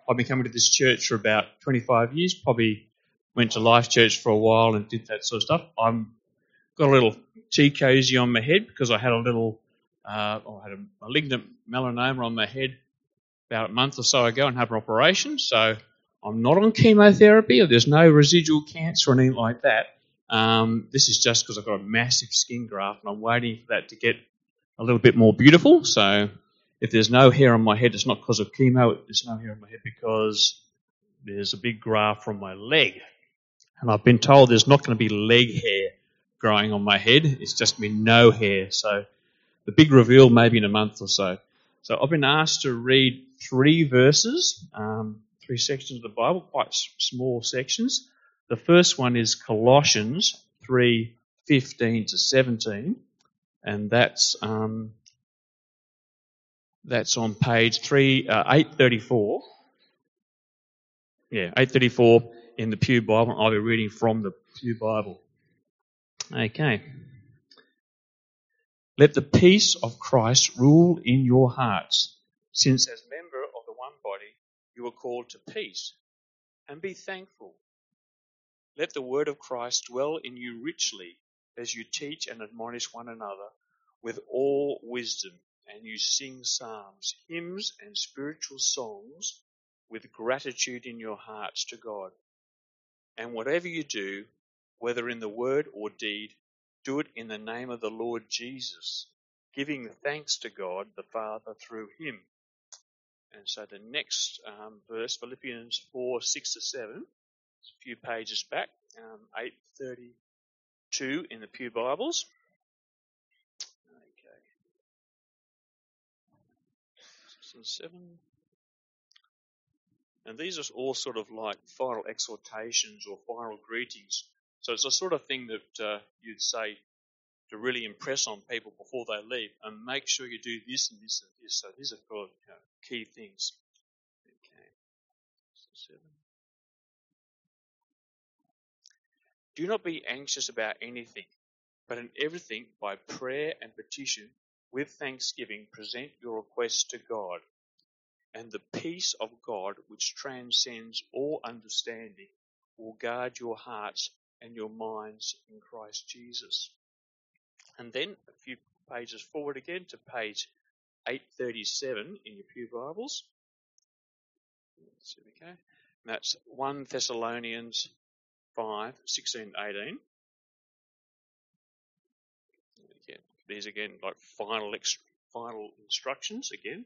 I've been coming to this church for about 25 years, probably went to Life Church for a while and did that sort of stuff. I've got a little tea cozy on my head because I had a malignant melanoma on my head about a month or so ago and had an operation. So I'm not on chemotherapy, or there's no residual cancer or anything like that. This is just because I've got a massive skin graft and I'm waiting for that to get a little bit more beautiful. So if there's no hair on my head, it's not because of chemo. There's no hair on my head because there's a big graft from my leg. And I've been told there's not going to be leg hair growing on my head. It's just going to be no hair. So the big reveal maybe in a month or so. So I've been asked to read 3 verses, 3 sections of the Bible, quite small sections. The first one is Colossians 3:15 to 17, and that's on page 834. Yeah, 834 in the Pew Bible. I'll be reading from the Pew Bible. Okay. Let the peace of Christ rule in your hearts, since as member of the one body you are called to peace, and be thankful. Let the word of Christ dwell in you richly as you teach and admonish one another with all wisdom, and you sing psalms, hymns, and spiritual songs with gratitude in your hearts to God. And whatever you do, whether in the word or deed, do it in the name of the Lord Jesus, giving thanks to God the Father through him. And so the next verse, Philippians 4:6 to 7, it's a few pages back, 832 in the Pew Bibles. Okay. 6 and 7. And these are all sort of like final exhortations or final greetings. So it's the sort of thing that you'd say to really impress on people before they leave, and make sure you do this and this and this. So these are called key things. Okay. 7. Do not be anxious about anything, but in everything by prayer and petition with thanksgiving present your requests to God, and the peace of God which transcends all understanding will guard your hearts and your minds in Christ Jesus. And then a few pages forward again to page 837 in your Pew Bibles. Okay. And that's 1 Thessalonians 5:16-18. Again, these again like final instructions again.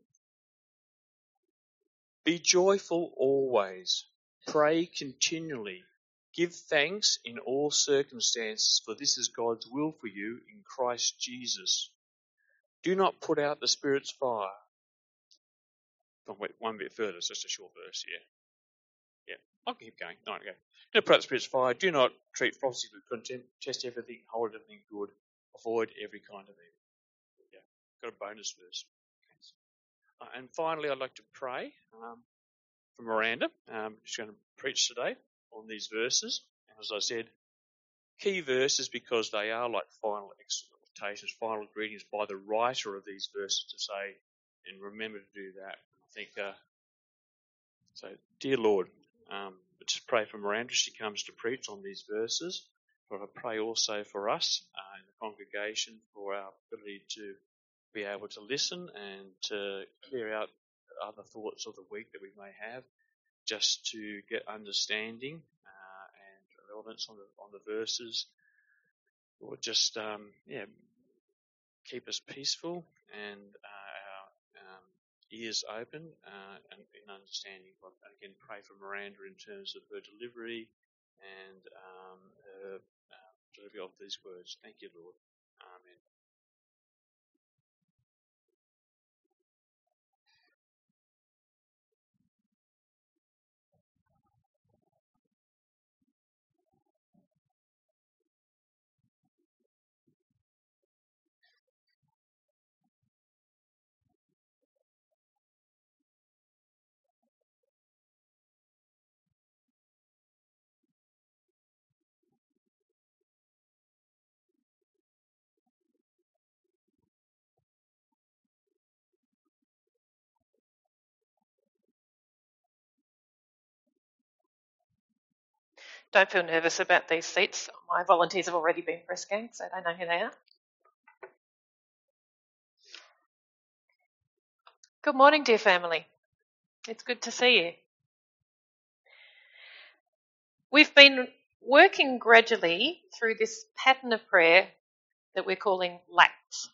Be joyful always, pray continually, give thanks in all circumstances, for this is God's will for you in Christ Jesus. Do not put out the Spirit's fire. Oh, wait, one bit further, it's just a short verse, yeah. I'll keep going. No, okay. Do not put out the Spirit's fire. Do not treat prophecy with contempt. Test everything, hold everything good. Avoid every kind of evil. Yeah, got a bonus verse. And finally, I'd like to pray for Miranda. She's going to preach today on these verses. And as I said, key verses because they are like final exhortations, final greetings by the writer of these verses to say, and remember to do that. I think, so dear Lord, just pray for Miranda as she comes to preach on these verses. But I pray also for us in the congregation for our ability to be able to listen and to clear out other thoughts of the week that we may have, just to get understanding and relevance on the verses, or just keep us peaceful and our ears open and in understanding. But again, pray for Miranda in terms of her delivery and her delivery of these words. Thank you, Lord. Amen. Don't feel nervous about these seats. My volunteers have already been press gang, so they know who they are. Good morning, dear family. It's good to see you. We've been working gradually through this pattern of prayer that we're calling LACTS.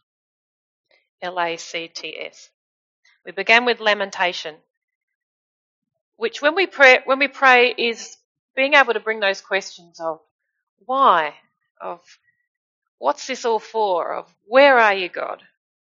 L-A-C-T-S. We began with lamentation, which when we pray is being able to bring those questions of why, of what's this all for, of where are you, God?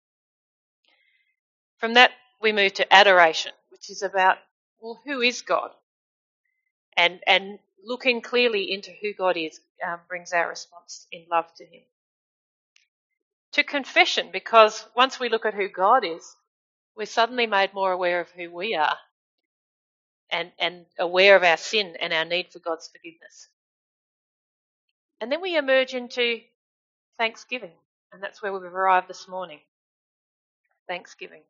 From that we move to adoration, which is about, well, who is God? And looking clearly into who God is brings our response in love to him. To confession, because once we look at who God is, we're suddenly made more aware of who we are and aware of our sin and our need for God's forgiveness. And then we emerge into thanksgiving, and that's where we've arrived this morning. Thanksgiving.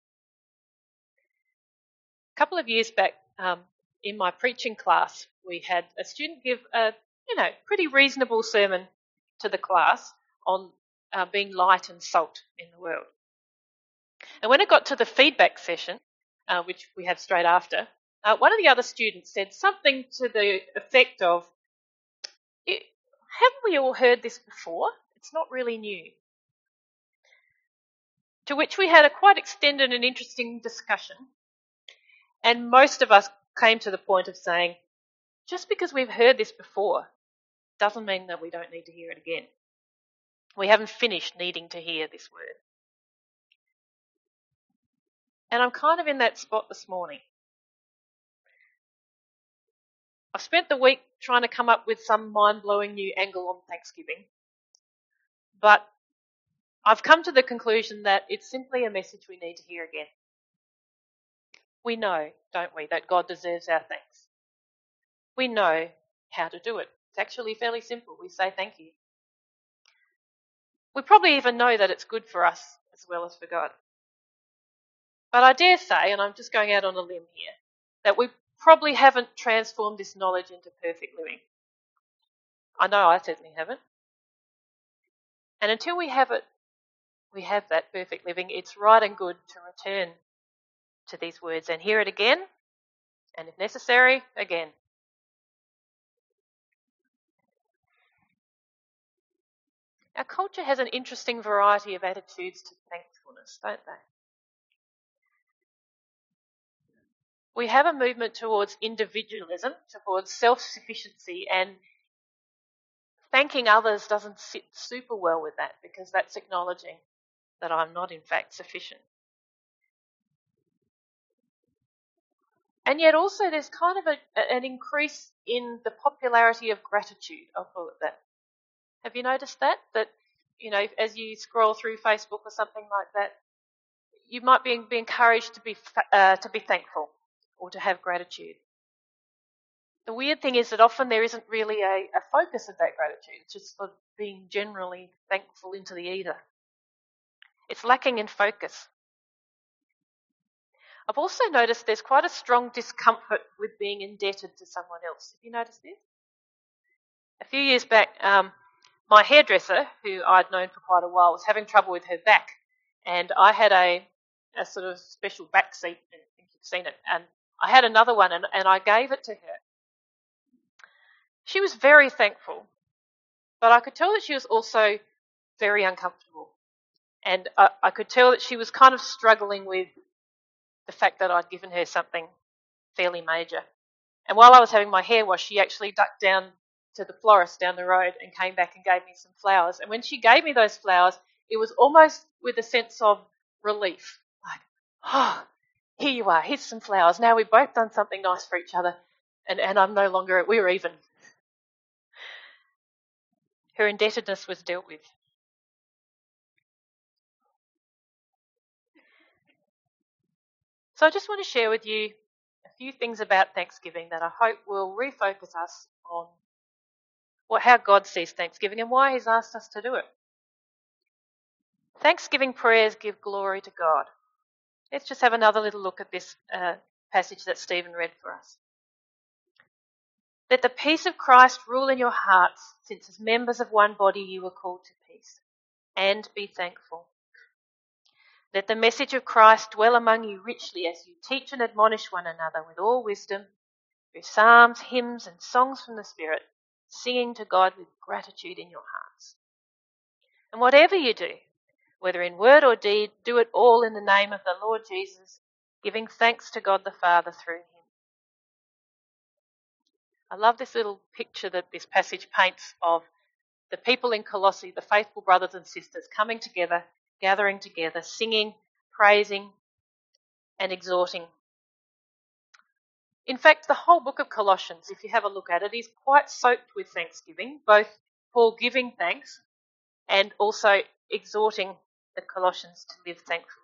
A couple of years back, in my preaching class, we had a student give a pretty reasonable sermon to the class on being light and salt in the world. And when it got to the feedback session, which we had straight after, one of the other students said something to the effect of, haven't we all heard this before? It's not really new. To which we had a quite extended and interesting discussion. And most of us came to the point of saying, just because we've heard this before doesn't mean that we don't need to hear it again. We haven't finished needing to hear this word. And I'm kind of in that spot this morning. I've spent the week trying to come up with some mind-blowing new angle on Thanksgiving, but I've come to the conclusion that it's simply a message we need to hear again. We know, don't we, that God deserves our thanks. We know how to do it. It's actually fairly simple. We say thank you. We probably even know that it's good for us as well as for God. But I dare say, and I'm just going out on a limb here, that we probably haven't transformed this knowledge into perfect living. I know I certainly haven't. And until we have that perfect living, it's right and good to return to these words and hear it again, and if necessary, again. Our culture has an interesting variety of attitudes to thankfulness, don't they? We have a movement towards individualism, towards self-sufficiency, and thanking others doesn't sit super well with that because that's acknowledging that I'm not in fact sufficient. And yet also there's kind of an increase in the popularity of gratitude, I'll call it that. Have you noticed that? That, as you scroll through Facebook or something like that, you might be encouraged to be thankful or to have gratitude. The weird thing is that often there isn't really a focus of that gratitude. It's just for being generally thankful into the ether. It's lacking in focus. I've also noticed there's quite a strong discomfort with being indebted to someone else. Have you noticed this? A few years back, my hairdresser, who I'd known for quite a while, was having trouble with her back. And I had a sort of special back seat, I think you've seen it, and I had another one and I gave it to her. She was very thankful, but I could tell that she was also very uncomfortable. And I could tell that she was kind of struggling with the fact that I'd given her something fairly major. And while I was having my hair washed, she actually ducked down to the florist down the road and came back and gave me some flowers. And when she gave me those flowers, it was almost with a sense of relief. Like, oh, here you are, here's some flowers. Now we've both done something nice for each other and I'm no longer, we're even. Her indebtedness was dealt with. So I just want to share with you a few things about Thanksgiving that I hope will refocus us on how God sees Thanksgiving and why He's asked us to do it. Thanksgiving prayers give glory to God. Let's just have another little look at this passage that Stephen read for us. Let the peace of Christ rule in your hearts, since as members of one body you were called to peace, and be thankful. Let the message of Christ dwell among you richly as you teach and admonish one another with all wisdom, through psalms, hymns, and songs from the Spirit, singing to God with gratitude in your hearts. And whatever you do, whether in word or deed, do it all in the name of the Lord Jesus, giving thanks to God the Father through him. I love this little picture that this passage paints of the people in Colossae, the faithful brothers and sisters, coming together, gathering together, singing, praising, and exhorting. In fact, the whole book of Colossians, if you have a look at it, is quite soaked with thanksgiving, both Paul giving thanks and also exhorting the Colossians to live thankfully.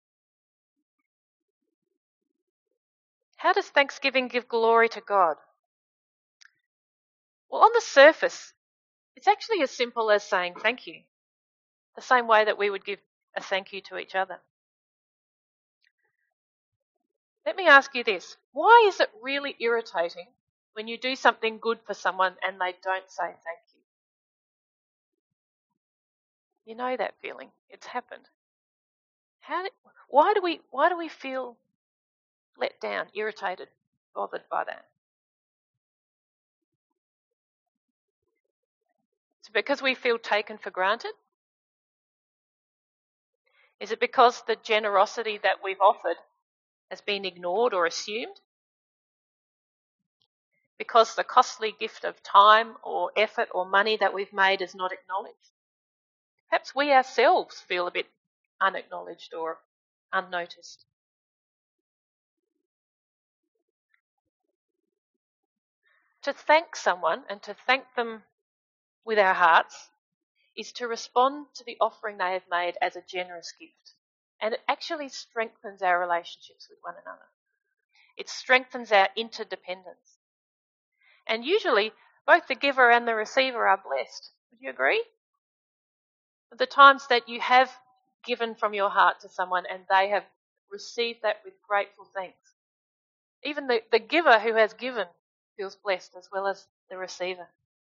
How does thanksgiving give glory to God? Well, on the surface, it's actually as simple as saying thank you, the same way that we would give a thank you to each other. Let me ask you this. Why is it really irritating when you do something good for someone and they don't say thank you? You know that feeling. It's happened. Why do we feel let down, irritated, bothered by that? Is it because we feel taken for granted? Is it because the generosity that we've offered has been ignored or assumed? Because the costly gift of time or effort or money that we've made is not acknowledged? Perhaps we ourselves feel a bit unacknowledged or unnoticed. To thank someone and to thank them with our hearts is to respond to the offering they have made as a generous gift. And it actually strengthens our relationships with one another. It strengthens our interdependence. And usually, both the giver and the receiver are blessed. Would you agree? The times that you have given from your heart to someone and they have received that with grateful thanks. Even the giver who has given feels blessed as well as the receiver.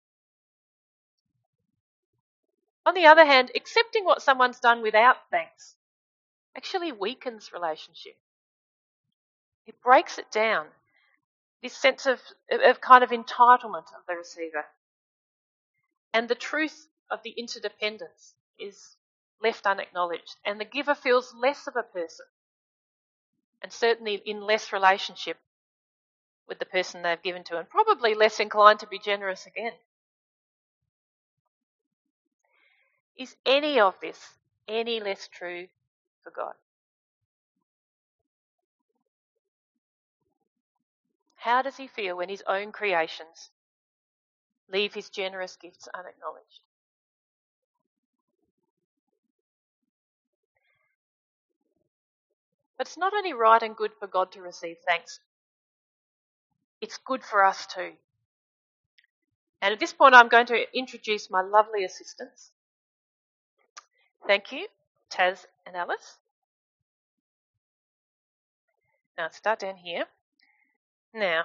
On the other hand, accepting what someone's done without thanks actually weakens relationship. It breaks it down. This sense of kind of entitlement of the receiver. And the truth of the interdependence is left unacknowledged. And the giver feels less of a person. And certainly in less relationship with the person they've given to, and probably less inclined to be generous again. Is any of this any less true for God? How does he feel when his own creations leave his generous gifts unacknowledged? But it's not only right and good for God to receive thanks. It's good for us too. And at this point, I'm going to introduce my lovely assistants. Thank you, Taz and Alice. Now, start down here. Now,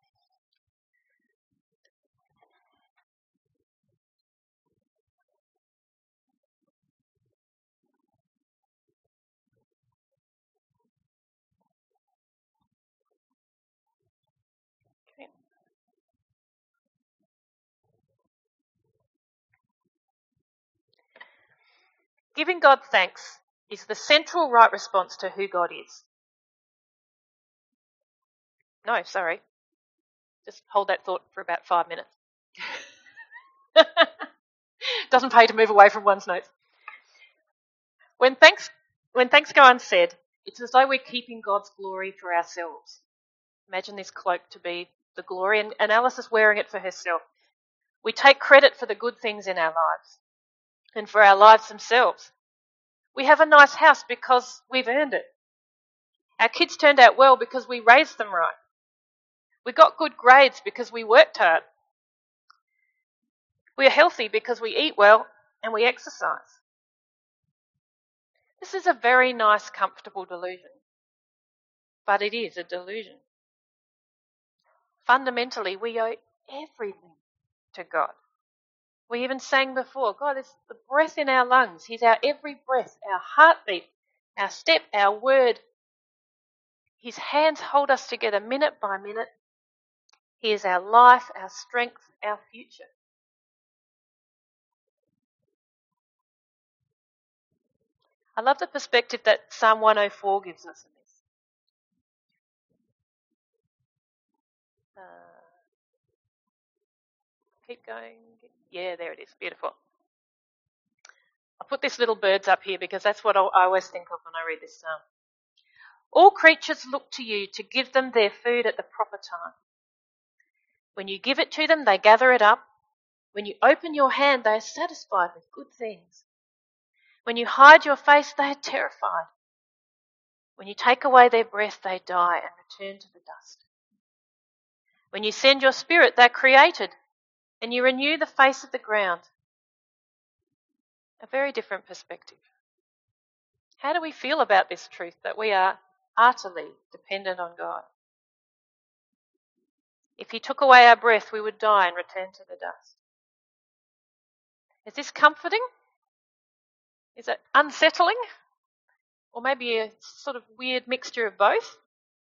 okay. Giving God thanks is the central right response to who God is. No, sorry. Just hold that thought for about 5 minutes. Doesn't pay to move away from one's notes. When thanks go unsaid, it's as though we're keeping God's glory for ourselves. Imagine this cloak to be the glory, and Alice is wearing it for herself. We take credit for the good things in our lives and for our lives themselves. We have a nice house because we've earned it. Our kids turned out well because we raised them right. We got good grades because we worked hard. We are healthy because we eat well and we exercise. This is a very nice, comfortable delusion. But it is a delusion. Fundamentally, we owe everything to God. We even sang before, God is the breath in our lungs. He's our every breath, our heartbeat, our step, our word. His hands hold us together minute by minute. He is our life, our strength, our future. I love the perspective that Psalm 104 gives us in this. Keep going. Yeah, there it is. Beautiful. I put this little birds up here because that's what I always think of when I read this psalm. All creatures look to you to give them their food at the proper time. When you give it to them, they gather it up. When you open your hand, they are satisfied with good things. When you hide your face, they are terrified. When you take away their breath, they die and return to the dust. When you send your spirit, they're created, and you renew the face of the ground. A very different perspective. How do we feel about this truth that we are utterly dependent on God? If He took away our breath, we would die and return to the dust. Is this comforting? Is it unsettling? Or maybe a sort of weird mixture of both?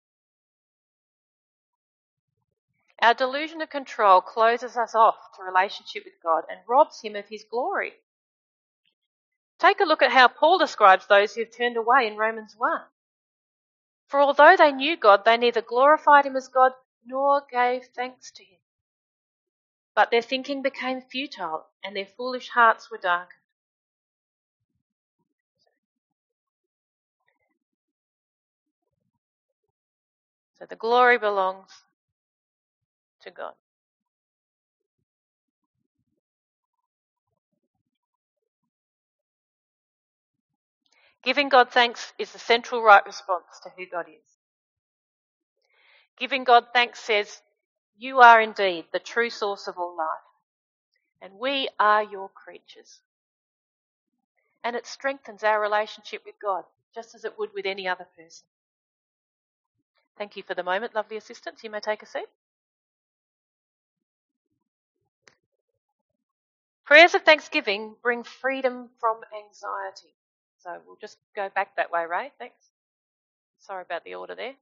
Our delusion of control closes us off to relationship with God and robs Him of His glory. Take a look at how Paul describes those who have turned away in Romans 1. For although they knew God, they neither glorified Him as God nor gave thanks to Him. But their thinking became futile and their foolish hearts were darkened. So the glory belongs to God. Giving God thanks is the central right response to who God is. Giving God thanks says, you are indeed the true source of all life, and we are your creatures. And it strengthens our relationship with God, just as it would with any other person. Thank you for the moment, lovely assistants. You may take a seat. Prayers of thanksgiving bring freedom from anxiety. So we'll just go back that way, Ray. Thanks. Sorry about the order there.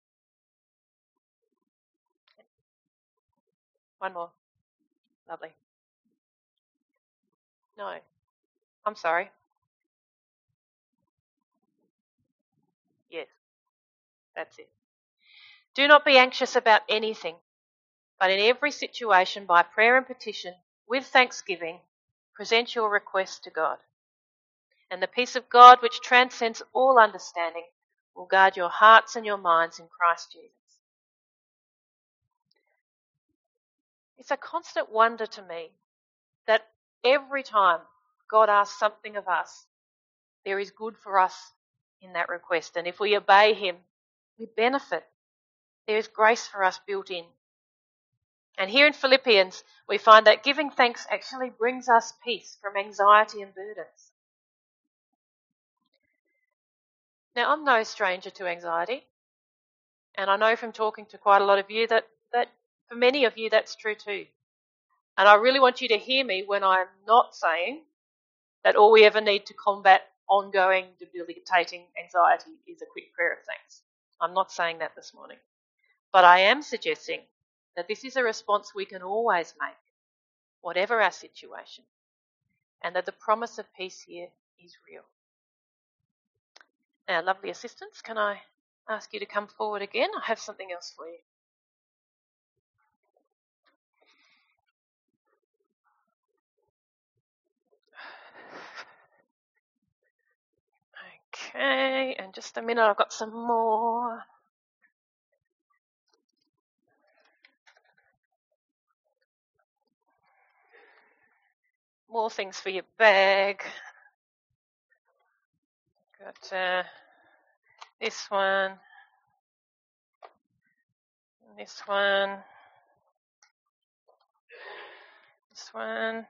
One more. Lovely. No. I'm sorry. Yes. That's it. Do not be anxious about anything, but in every situation, by prayer and petition, with thanksgiving, present your requests to God. And the peace of God, which transcends all understanding, will guard your hearts and your minds in Christ Jesus. It's a constant wonder to me that every time God asks something of us, there is good for us in that request. And if we obey Him, we benefit. There is grace for us built in. And here in Philippians, we find that giving thanks actually brings us peace from anxiety and burdens. Now, I'm no stranger to anxiety. And I know from talking to quite a lot of you that for many of you that's true too. And I really want you to hear me when I'm not saying that all we ever need to combat ongoing, debilitating anxiety is a quick prayer of thanks. I'm not saying that this morning. But I am suggesting that this is a response we can always make, whatever our situation, and that the promise of peace here is real. Now, lovely assistants, can I ask you to come forward again? I have something else for you. Okay, and just a minute, I've got some more. More things for your bag. Got this one, this one, this one,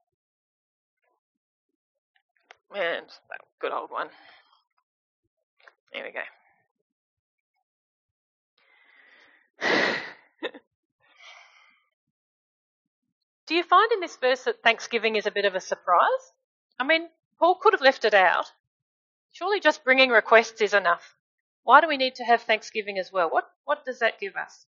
and that good old one. There we go. Do you find in this verse that thanksgiving is a bit of a surprise? I mean, Paul could have left it out. Surely just bringing requests is enough. Why do we need to have thanksgiving as well? What does that give us?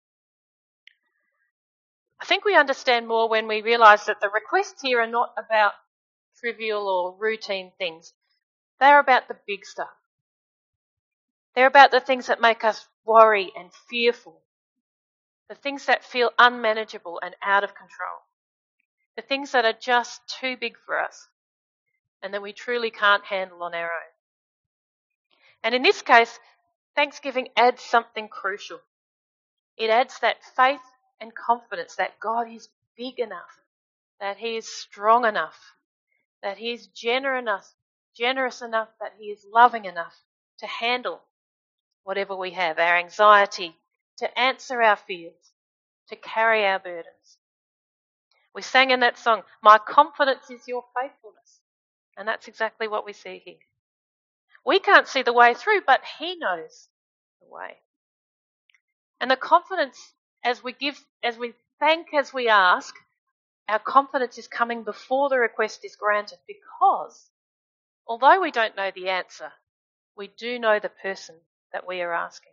I think we understand more when we realise that the requests here are not about trivial or routine things. They're about the big stuff. They're about the things that make us worry and fearful. The things that feel unmanageable and out of control. The things that are just too big for us and that we truly can't handle on our own. And in this case, thanksgiving adds something crucial. It adds that faith and confidence that God is big enough, that He is strong enough, that He is generous enough, that He is loving enough to handle whatever we have, our anxiety, to answer our fears, to carry our burdens. We sang in that song, "My confidence is your faithfulness." And that's exactly what we see here. We can't see the way through, but He knows the way. And the confidence, as we thank, as we ask, our confidence is coming before the request is granted, because although we don't know the answer, we do know the person that we are asking.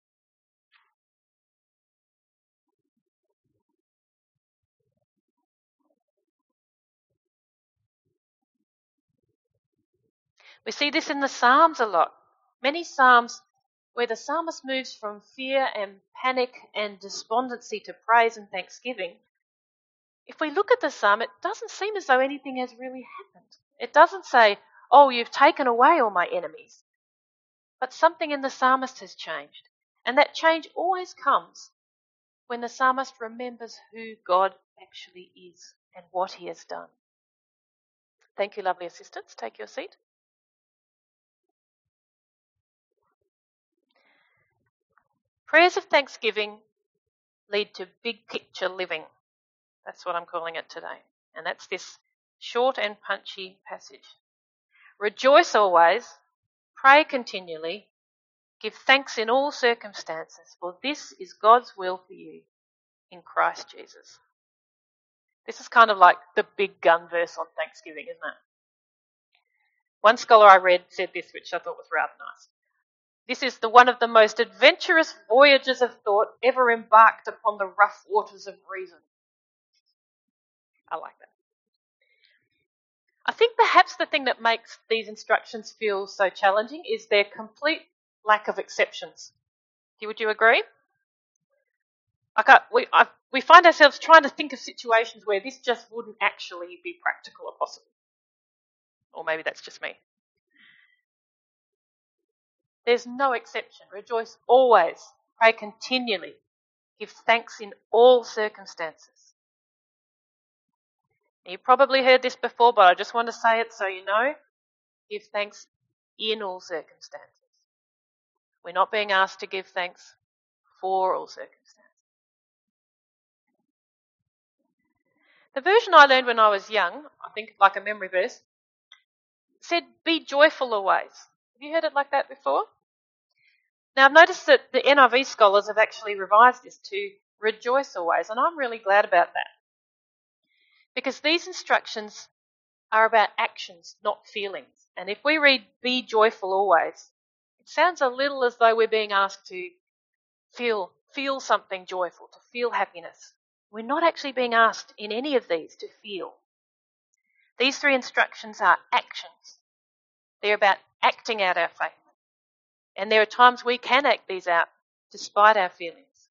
We see this in the Psalms a lot. Many Psalms where the psalmist moves from fear and panic and despondency to praise and thanksgiving. If we look at the psalm, it doesn't seem as though anything has really happened. It doesn't say, "Oh, you've taken away all my enemies." But something in the psalmist has changed. And that change always comes when the psalmist remembers who God actually is and what He has done. Thank you, lovely assistants. Take your seat. Prayers of thanksgiving lead to big picture living. That's what I'm calling it today. And that's this short and punchy passage. Rejoice always, pray continually, give thanks in all circumstances, for this is God's will for you in Christ Jesus. This is kind of like the big gun verse on Thanksgiving, isn't it? One scholar I read said this, which I thought was rather nice. This is one of the most adventurous voyages of thought ever embarked upon the rough waters of reason. I like that. I think perhaps the thing that makes these instructions feel so challenging is their complete lack of exceptions. Would you agree? We find ourselves trying to think of situations where this just wouldn't actually be practical or possible. Or maybe that's just me. There's no exception. Rejoice always. Pray continually. Give thanks in all circumstances. You probably heard this before, but I just want to say it so you know. Give thanks in all circumstances. We're not being asked to give thanks for all circumstances. The version I learned when I was young, I think like a memory verse, said, "Be joyful always." Have you heard it like that before? Now, I've noticed that the NIV scholars have actually revised this to "rejoice always," and I'm really glad about that. Because these instructions are about actions, not feelings. And if we read "be joyful always," it sounds a little as though we're being asked to feel something joyful, to feel happiness. We're not actually being asked in any of these to feel. These three instructions are actions. They're about acting out our faith. And there are times we can act these out despite our feelings.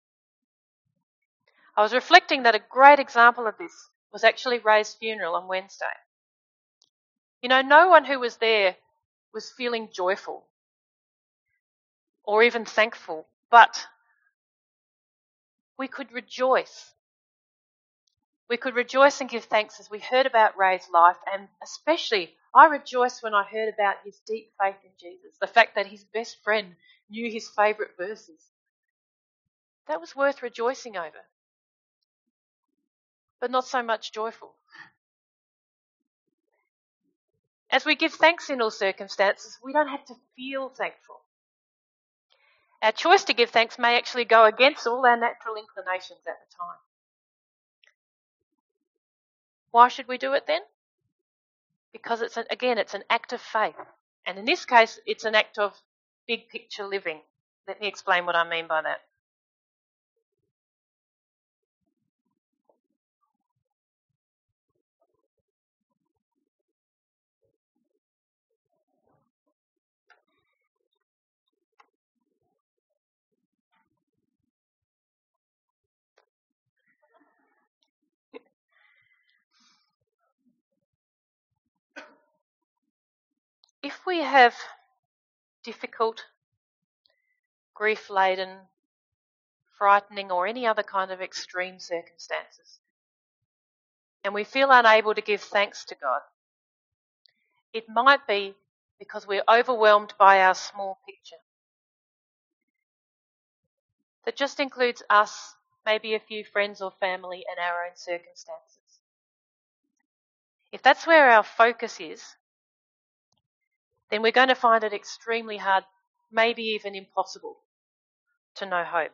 I was reflecting that a great example of this was actually Ray's funeral on Wednesday. You know, no one who was there was feeling joyful or even thankful, but we could rejoice. We could rejoice and give thanks as we heard about Ray's life, and especially I rejoiced when I heard about his deep faith in Jesus, the fact that his best friend knew his favourite verses. That was worth rejoicing over, but not so much joyful. As we give thanks in all circumstances, we don't have to feel thankful. Our choice to give thanks may actually go against all our natural inclinations at the time. Why should we do it then? Because it's an act of faith. And in this case, it's an act of big picture living. Let me explain what I mean by that. If we have difficult, grief-laden, frightening, or any other kind of extreme circumstances, and we feel unable to give thanks to God, it might be because we're overwhelmed by our small picture that just includes us, maybe a few friends or family, and our own circumstances. If that's where our focus is, then we're going to find it extremely hard, maybe even impossible, to know hope.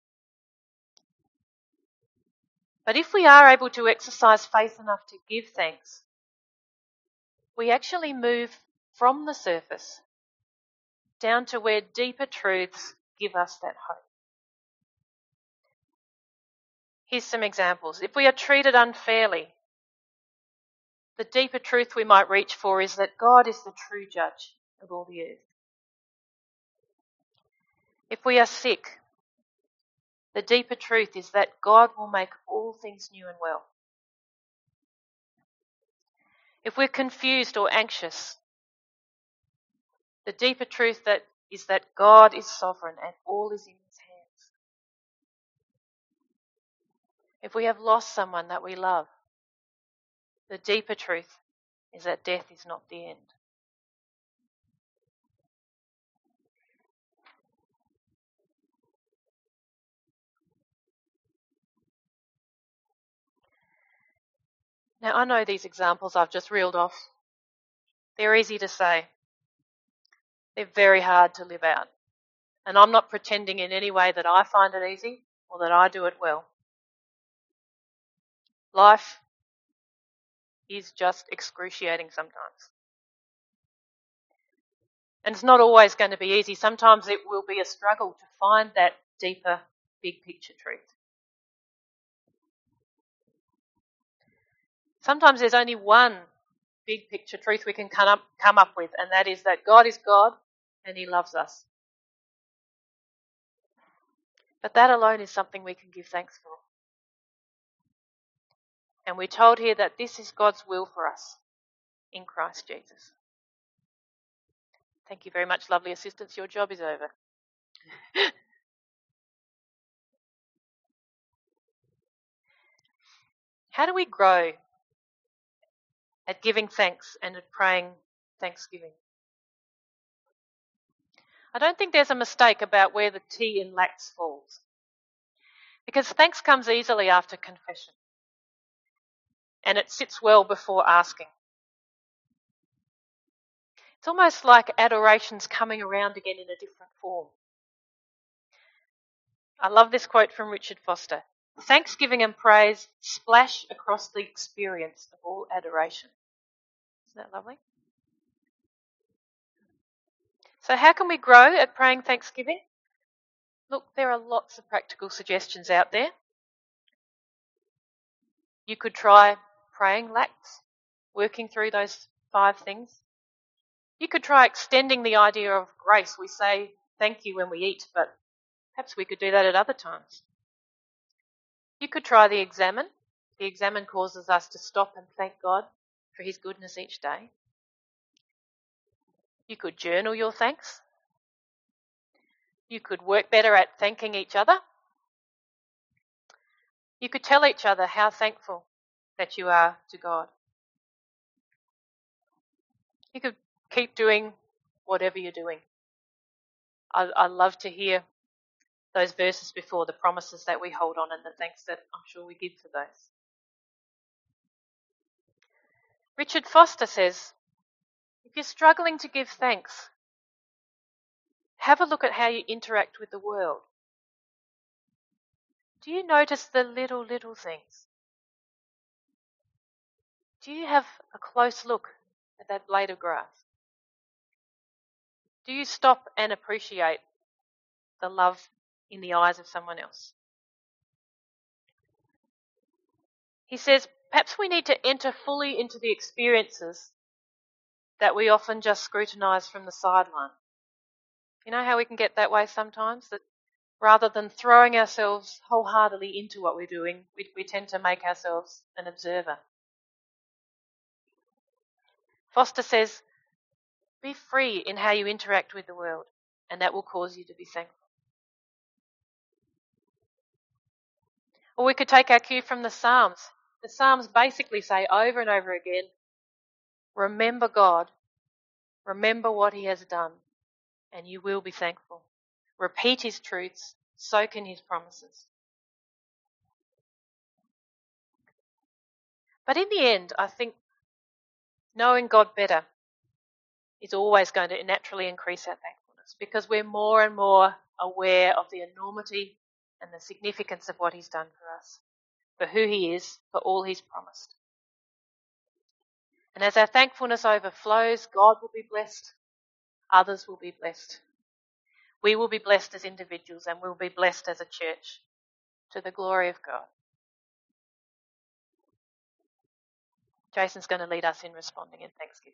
But if we are able to exercise faith enough to give thanks, we actually move from the surface down to where deeper truths give us that hope. Here's some examples. If we are treated unfairly, the deeper truth we might reach for is that God is the true judge of all the earth. If we are sick, the deeper truth is that God will make all things new and well. If we're confused or anxious, the deeper truth is that God is sovereign and all is in His hands. If we have lost someone that we love, the deeper truth is that death is not the end. Now, I know these examples I've just reeled off. They're easy to say. They're very hard to live out. And I'm not pretending in any way that I find it easy or that I do it well. Life is just excruciating sometimes. And it's not always going to be easy. Sometimes it will be a struggle to find that deeper, big picture truth. Sometimes there's only one big picture truth we can come up with, and that is that God is God and He loves us. But that alone is something we can give thanks for. And we're told here that this is God's will for us in Christ Jesus. Thank you very much, lovely assistants. Your job is over. How do we grow at giving thanks and at praying thanksgiving? I don't think there's a mistake about where the T in lacks falls. Because thanks comes easily after confession. And it sits well before asking. It's almost like adoration's coming around again in a different form. I love this quote from Richard Foster. Thanksgiving and praise splash across the experience of all adoration. Isn't that lovely? So how can we grow at praying thanksgiving? Look, there are lots of practical suggestions out there. You could try praying lacks, working through those 5 things. You could try extending the idea of grace. We say thank you when we eat, but perhaps we could do that at other times. You could try the examine. The examine causes us to stop and thank God for His goodness each day. You could journal your thanks. You could work better at thanking each other. You could tell each other how thankful that you are to God. You could keep doing whatever you're doing. I love to hear those verses before, the promises that we hold on and the thanks that I'm sure we give for those. Richard Foster says, if you're struggling to give thanks, have a look at how you interact with the world. Do you notice the little things? do you have a close look at that blade of grass? Do you stop and appreciate the love in the eyes of someone else? He says, perhaps we need to enter fully into the experiences that we often just scrutinise from the sideline. You know how we can get that way sometimes? That rather than throwing ourselves wholeheartedly into what we're doing, we tend to make ourselves an observer. Foster says, be free in how you interact with the world, and that will cause you to be thankful. Or we could take our cue from the Psalms. The Psalms basically say over and over again, remember God, remember what he has done, and you will be thankful. Repeat his truths, soak in his promises. But in the end, I think knowing God better is always going to naturally increase our thankfulness because we're more and more aware of the enormity and the significance of what he's done for us, for who he is, for all he's promised. And as our thankfulness overflows, God will be blessed, others will be blessed. We will be blessed as individuals and we'll be blessed as a church to the glory of God. Jason's going to lead us in responding in thanksgiving.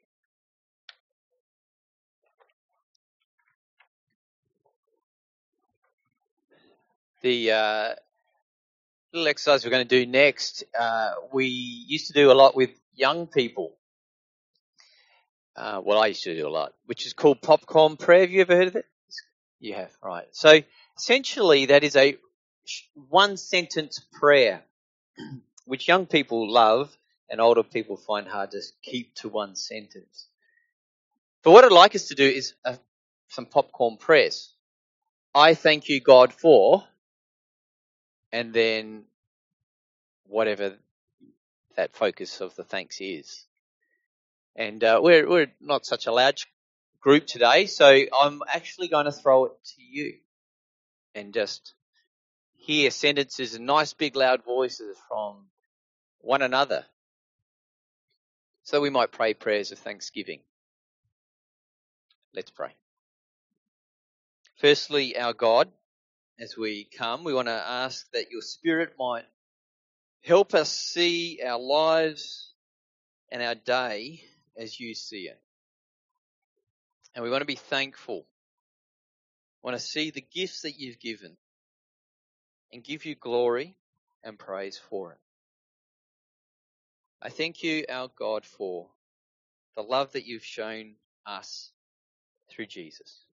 The little exercise we're going to do next, we used to do a lot with young people. Well, I used to do a lot, which is called popcorn prayer. Have you ever heard of it? You have, right. So essentially that is a one-sentence prayer, which young people love and older people find hard to keep to one sentence. But what I'd like us to do is some popcorn prayers. I thank you, God, for, and then whatever that focus of the thanks is. And we're not such a large group today, so I'm actually going to throw it to you and just hear sentences in nice big loud voices from one another. So we might pray prayers of thanksgiving. Let's pray. Firstly, our God, as we come, we want to ask that your Spirit might help us see our lives and our day as you see it. And we want to be thankful. We want to see the gifts that you've given and give you glory and praise for it. I thank you, our God, for the love that you've shown us through Jesus.